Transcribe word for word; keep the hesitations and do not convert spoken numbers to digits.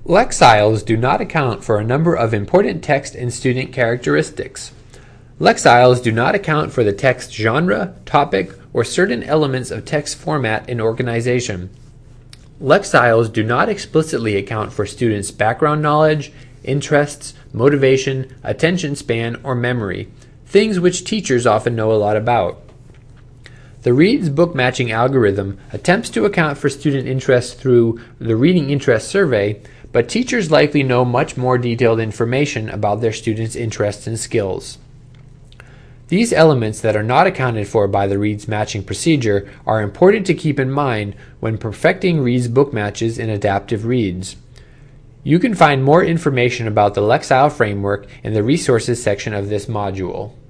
Lexiles do not account for a number of important text and student characteristics. Lexiles do not account for the text genre, topic, or certain elements of text format and organization. Lexiles do not explicitly account for students' background knowledge, interests, motivation, attention span, or memory, things which teachers often know a lot about. The Reads book matching algorithm attempts to account for student interest through the Reading Interest Survey, but teachers likely know much more detailed information about their students' interests and skills. These elements that are not accounted for by the Reads matching procedure are important to keep in mind when perfecting Reads book matches in Adaptive Reads. You can find more information about the Lexile framework in the resources section of this module.